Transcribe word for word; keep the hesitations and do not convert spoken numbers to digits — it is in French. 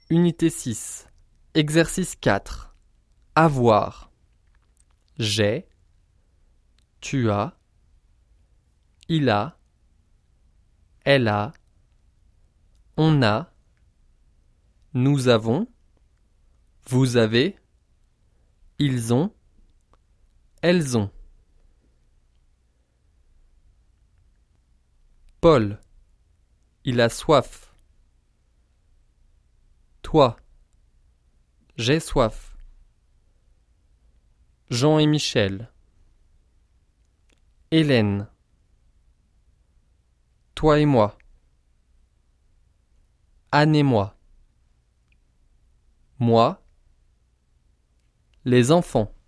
Unité six. Exercice quatre. Avoir. J'ai. Tu as. Il a. Elle a. On a. Nous avons. Vous avez. Ils ont. Elles ont. Paul. Il a soif. Toi. J'ai soif. Jean et Michel. Hélène. Toi et moi. Anne et moi. Moi. Les enfants.